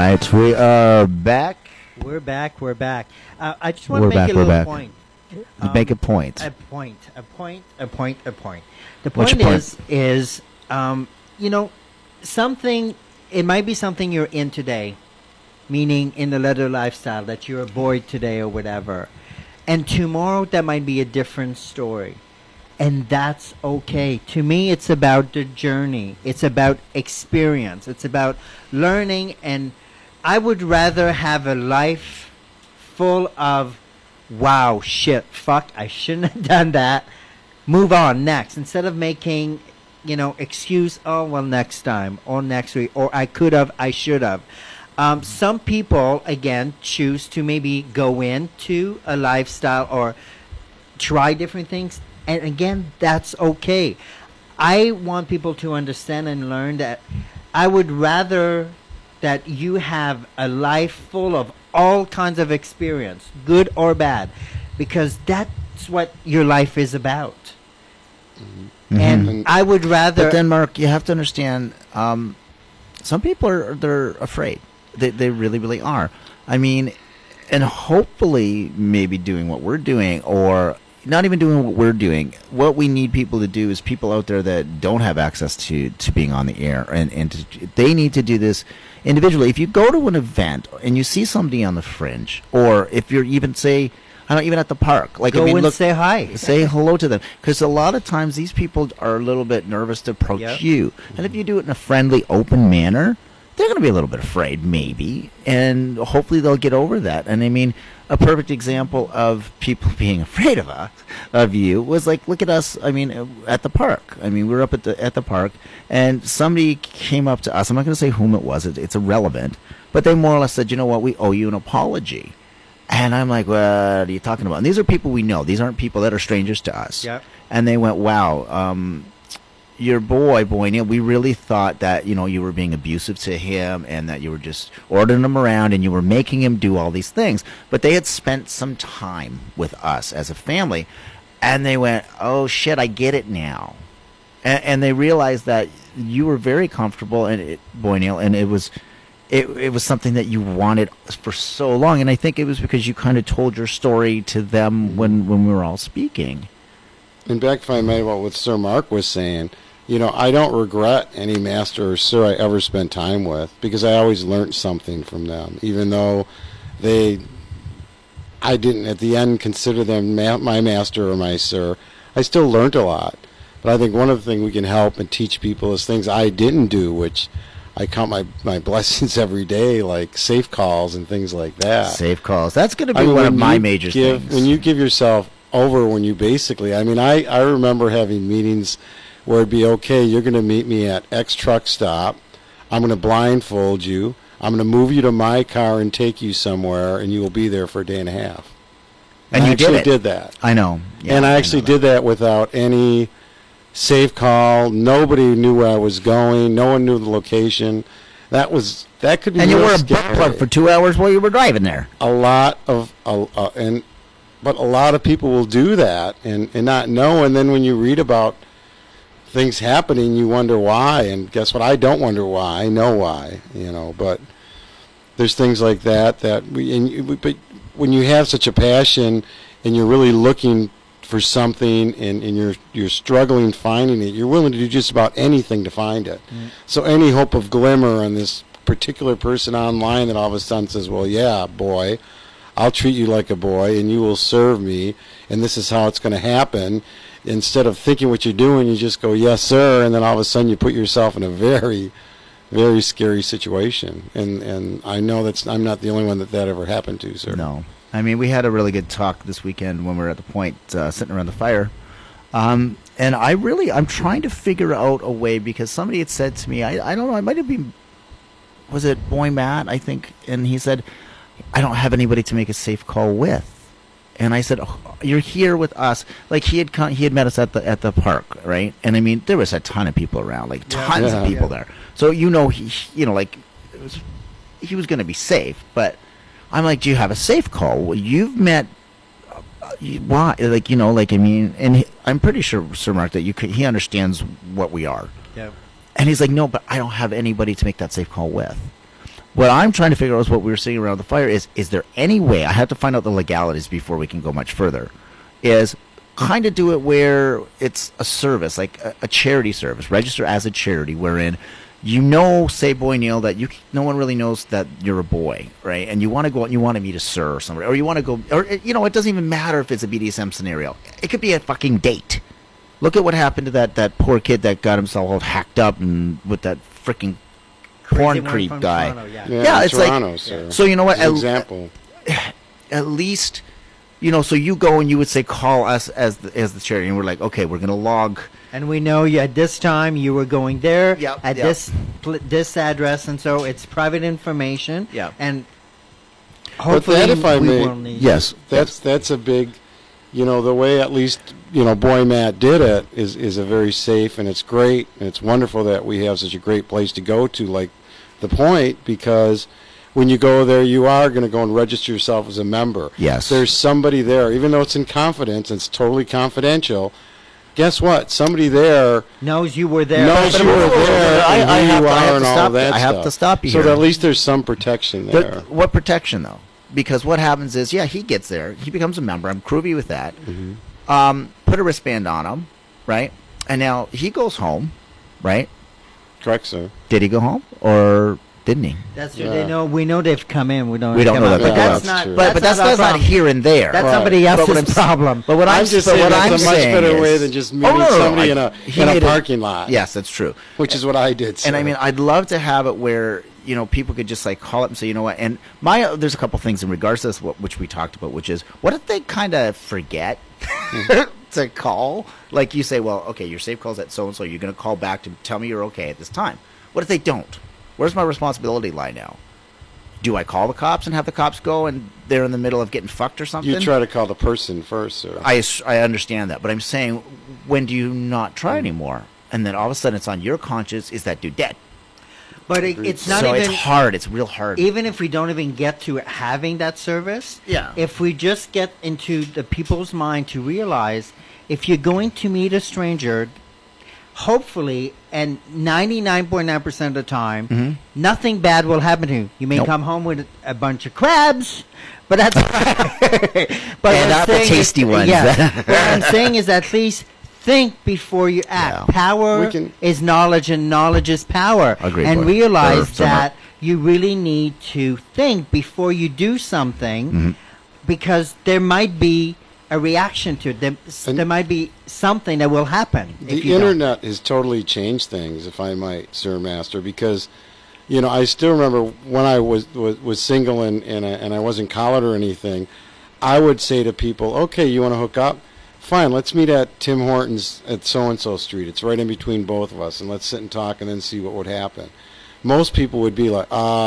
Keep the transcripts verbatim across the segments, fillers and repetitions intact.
right, we are back. We're back. We're back. Uh, I just want We're to make back, a we're little back. point. Make a point. A point. A point. A point. A point. The What's point your point? is, is um, you know, something. It might be something you're in today, meaning in the leather lifestyle that you're a boy today or whatever, and tomorrow that might be a different story. And that's okay. To me, it's about the journey. It's about experience. It's about learning. And I would rather have a life full of, wow, shit, fuck, I shouldn't have done that. Move on, next. Instead of making, you know, excuse, oh, well, next time, or next week, or I could have, I should have. Um, some people, again, choose to maybe go into a lifestyle or try different things. And again, that's okay. I want people to understand and learn that I would rather that you have a life full of all kinds of experience, good or bad, because that's what your life is about. Mm-hmm. And I would rather... But then, Mark, you have to understand, um, some people are they're afraid. They, they really, really are. I mean, and hopefully maybe doing what we're doing or... not even doing what we're doing. What we need people to do is people out there that don't have access to, to being on the air, and, and to, they need to do this individually. If you go to an event and you see somebody on the fringe, or if you're even, say, I don't know, even at the park, like go I mean, and look, say hi. say hello to them, because a lot of times these people are a little bit nervous to approach Yep. you, and if you do it in a friendly, open manner, they're going to be a little bit afraid, maybe, and hopefully they'll get over that. And I mean, a perfect example of people being afraid of us, of you, was like, look at us. I mean, at the park. I mean, we were up at the at the park, and somebody came up to us. I'm not going to say whom it was. It, it's irrelevant, but they more or less said, you know what, we owe you an apology. And I'm like, what are you talking about? And these are people we know. These aren't people that are strangers to us. Yep. And they went, wow. Um, Your boy, Boy Neil, we really thought that, you know, you were being abusive to him and that you were just ordering him around and you were making him do all these things. But they had spent some time with us as a family, and they went, oh, shit, I get it now. And, and they realized that you were very comfortable, and it, Boy Neil, and it was... It, it was something that you wanted for so long, and I think it was because you kind of told your story to them when, when we were all speaking. And back, if I may, what Sir Mark was saying, you know, I don't regret any master or sir I ever spent time with, because I always learned something from them, even though they, I didn't at the end consider them ma- my master or my sir. I still learned a lot. But I think one of the things we can help and teach people is things I didn't do, which I count my, my blessings every day, like safe calls and things like that. Safe calls. That's going to be I mean, one of when my you major give, things. When you give yourself over, when you basically, I mean, I, I remember having meetings where it'd be, okay, you're going to meet me at X truck stop. I'm going to blindfold you. I'm going to move you to my car and take you somewhere, and you will be there for a day and a half. And I you did actually it. did that. I know. Yeah, and I actually know that. did that without any safe call. Nobody knew where I was going. No one knew the location. That was that could be. And you real were a butt scary. plug for two hours while you were driving there. A lot of uh, uh, and but a lot of people will do that and, and not know. And then when you read about things happening, you wonder why. And guess what? I don't wonder why. I know why. You know, but there's things like that that we. And you, but when you have such a passion and you're really looking for something and, and you're you're struggling finding it, you're willing to do just about anything to find it. Mm. So any hope of glimmer on this particular person online that all of a sudden says, well, yeah, boy, I'll treat you like a boy and you will serve me and this is how it's going to happen. Instead of thinking what you're doing, you just go, yes, sir, and then all of a sudden you put yourself in a very, very scary situation. And and I know that's I'm not the only one that that ever happened to, sir. No. I mean, we had a really good talk this weekend when we were at the point, uh, sitting around the fire. Um, and I really, I'm trying to figure out a way, because somebody had said to me, I, I don't know, it might have been, was it Boy Matt, I think? And he said, I don't have anybody to make a safe call with. And I said, oh, you're here with us. Like, he had con- he had met us at the at the park, right? And I mean, there was a ton of people around, like tons Yeah. of people Yeah. there. So, you know, he, you know, like, it was, he was going to be safe, but I'm like, do you have a safe call? Well, you've met, uh, you, why? Like, you know, like, I mean, and he, I'm pretty sure, Sir Mark, that you could, he understands what we are. Yeah. And he's like, no, but I don't have anybody to make that safe call with. what I'm trying to figure out is what we were saying around the fire is, is there any way, I have to find out the legalities before we can go much further, is kind of do it where it's a service, like a, a charity service, register as a charity, wherein you know, say, Boy Neil, that you no one really knows that you're a boy, right? And you want to go out and you want to meet a sir or somebody, or you want to go, or, you know, it doesn't even matter if it's a B D S M scenario. It could be a fucking date. Look at what happened to that, that poor kid that got himself all hacked up and with that freaking Corn Creek guy. Toronto, yeah. Yeah, Yeah, in it's Toronto, like, sir. so you know what? As an At, example. at least, you know, so you go and you would say, call us as the, as the charity, and we're like, okay, we're going to log. And we know you at this time you were going there Yep, at yep. this pl- this address, and so it's private information. Yep. And But hopefully that, if I we may, will need. Yes. that's that's a big, you know, the way at least you know Boy Matt did it is is a very safe, and it's great, and it's wonderful that we have such a great place to go to, like the Point, because when you go there, you are going to go and register yourself as a member. Yes. There's somebody there, even though it's in confidence, it's totally confidential. Guess what? Somebody there knows you were there. knows But- you were there, I- and I who have you to- I have are, to and all stop of that you. I have stuff. to stop you So here. that at least there's some protection The- there. what protection, though? Because what happens is, yeah, he gets there, he becomes a member. I'm groovy with that. Mm-hmm. Um, put a wristband on him, right? And now he goes home, right? Correct, sir. Did he go home or didn't he? That's what Yeah. they know. We know they've come in. We don't. We don't come know out. that But they're that's come out. not. True. But but that's our that's not problem. here and there. That's Right. somebody But what else's I'm- problem. But what I'm I'm, just but saying what that's I'm a much saying better is, way than just Oh, meeting no, no, somebody I- in a he in a made it- parking lot. Yes, that's true. which is what I did. And I sir. mean, I'd love to have it where you know people could just like call up and say, you know what? And my there's a couple things in regards to this, what, which we talked about, which is what if they kind of forget to call? Like you say, well, okay, your safe call's at so and so. You're going to call back to tell me you're okay at this time. What if they don't? Where's my responsibility lie now? Do I call the cops and have the cops go and they're in the middle of getting fucked or something? you try to call the person first, sir. I, I understand that, but I'm saying, when do you not try Mm. anymore? And then all of a sudden it's on your conscience, is that dude dead? But it, it's not so even. it's hard. It's real hard. Even if we don't even get to having that service, Yeah. if we just get into the people's mind to realize if you're going to meet a stranger, hopefully, and ninety-nine point nine percent of the time, Mhm. nothing bad will happen to you. You may Nope. come home with a bunch of crabs, but that's but And what I'm not the saying is- tasty ones. Yeah, what I'm saying is at least think before you act. Yeah. Power We can- is knowledge, and knowledge is power. Agreed, and boy. realize Or somewhere. that you really need to think before you do something, Mhm. because there might be a reaction to it. There, And- there might be something that will happen. if The you don't. internet has totally changed things, if I might, Sir Master, because, you know, I still remember when I was was, was single and and I, and I wasn't collared or anything, I would say to people, okay, you want to hook up? Fine, let's meet at Tim Hortons at so-and-so street. It's right in between both of us, and let's sit and talk and then see what would happen. Most people would be like,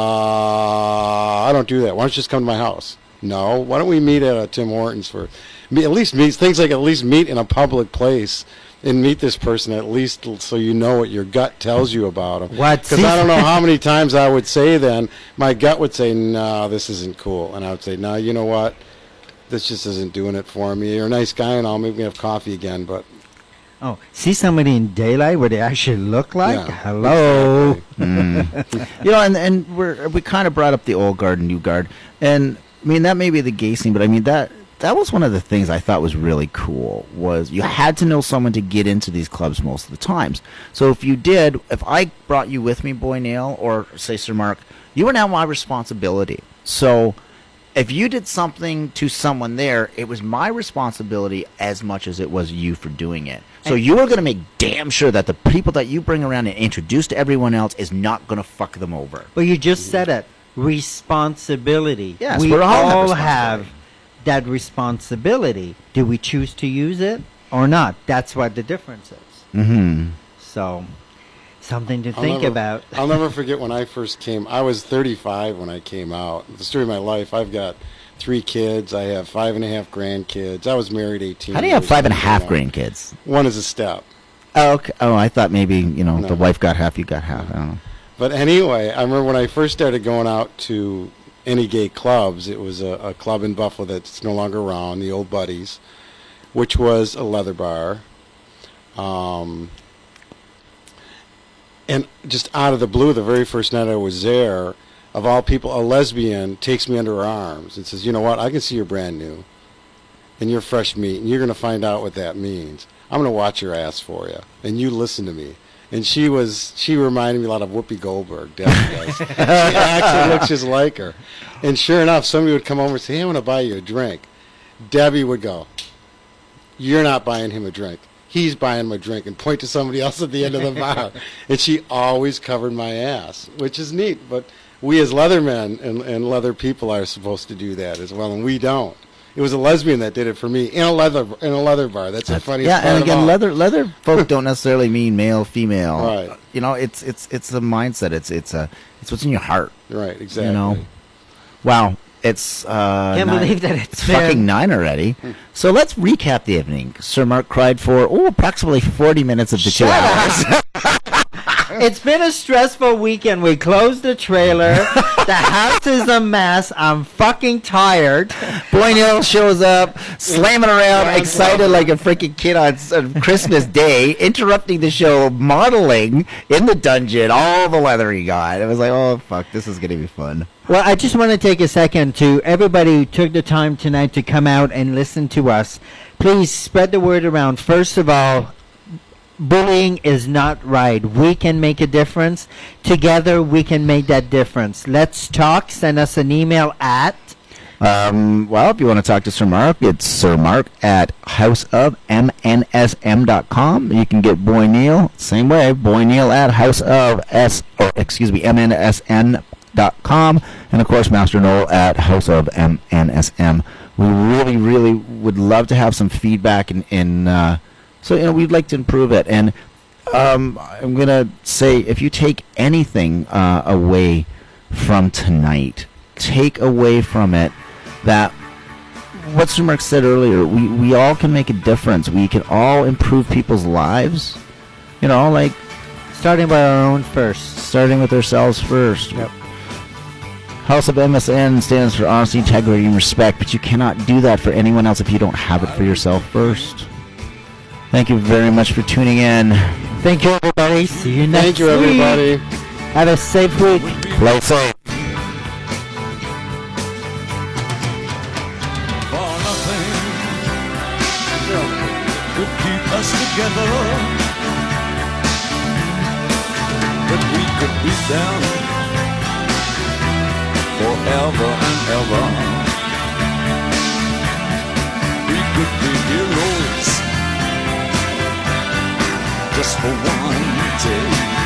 uh, I don't do that. Why don't you just come to my house? No, why don't we meet at a Tim Hortons for, me- at least meet, things like at least meet in a public place and meet this person at least so you know what your gut tells you about him. What? Because I don't know how many times I would say then, my gut would say, no, this isn't cool. And I would say, no, you know what? This just isn't doing it for me. You're a nice guy and all. Maybe we can have coffee again, but Oh, see somebody in daylight where they actually look like? Yeah, Hello. exactly. Mm. you know, and and we're we kind of brought up the old guard and new guard, and I mean that may be the gay scene, but I mean that that was one of the things I thought was really cool. Was you had to know someone to get into these clubs most of the times. So if you did, if I brought you with me, Boy Nail, or say Sir Mark, you were now my responsibility. So if you did something to someone there, it was my responsibility as much as it was you for doing it. So And- you are going to make damn sure that the people that you bring around and introduce to everyone else is not going to fuck them over. But you just said it. Responsibility. Yes, we we're all have all responsibility. have that responsibility. Do we choose to use it or not? That's what the difference is. Mm-hmm. So, something to I'll think never- about. I'll never forget when I first came. I was thirty-five when I came out. The story of my life. I've got three kids. I have five and a half grandkids. I was married eighteen. How do you have years five and a when I half came out. grandkids? One is a step. Oh, okay. Oh, I thought maybe, you know, No. the wife got half, you got half. I don't know. But anyway, I remember when I first started going out to any gay clubs, it was a, a club in Buffalo that's no longer around, the Old Buddies, which was a leather bar. Um, and just out of the blue, the very first night I was there, of all people, a lesbian takes me under her arms and says, you know what, I can see you're brand new and you're fresh meat and you're going to find out what that means. I'm going to watch your ass for you and you listen to me. And she was, she reminded me a lot of Whoopi Goldberg, Debbie does. She actually looks just like her. And sure enough, somebody would come over and say, hey, I want to buy you a drink. Debbie would go, you're not buying him a drink. He's buying him a drink, and point to somebody else at the end of the bar. And she always covered my ass, which is neat. But we as leather men and, and leather people are supposed to do that as well, and we don't. It was a lesbian that did it for me in a leather in a leather bar. That's, That's the funniest yeah, part and of again, all. leather leather folk don't necessarily mean male, female. Right. You know, it's it's it's the mindset. It's it's a it's what's in your heart. Right. Exactly. You know. Wow. It's uh, Can't nine, believe that it's it's fucking been- nine already. So let's recap the evening. Sir Mark cried for oh approximately forty minutes of the two hours. It's been a stressful weekend. We closed the trailer. The house is a mess. I'm fucking tired. Boy Neil shows up, slamming around, excited like a freaking kid on s- on Christmas Day, interrupting the show, modeling in the dungeon, all the leather he got. It was like, oh fuck, this is gonna be fun. Well, I just want to take a second to everybody who took the time tonight to come out and listen to us. Please spread the word around. First of all, bullying is not right. We can make a difference. Together, we can make that difference. Let's talk. Send us an email at Um, well, if you want to talk to Sir Mark, it's Sir Mark at house of m n s m dot com. You can get Boy Neil, same way, Boy Neil at house of s or excuse me, m n s n dot com, and of course Master Noel at house of m n s m. We really, really would love to have some feedback, and in, in uh, so you know we'd like to improve it. And um, I'm gonna say, if you take anything uh, away from tonight, take away from it that what Sir Mark said earlier, we, we all can make a difference. We can all improve people's lives. You know, like starting by our own first. starting with ourselves first. Yep. House of M S N stands for honesty, integrity, and respect, but you cannot do that for anyone else if you don't have it for yourself first. Thank you very much for tuning in. Thank you, everybody. See you next Thank you, week. everybody. Have a safe week. Play safe. For nothing could keep us together, but we could be down forever and ever. We could be heroes just for one day.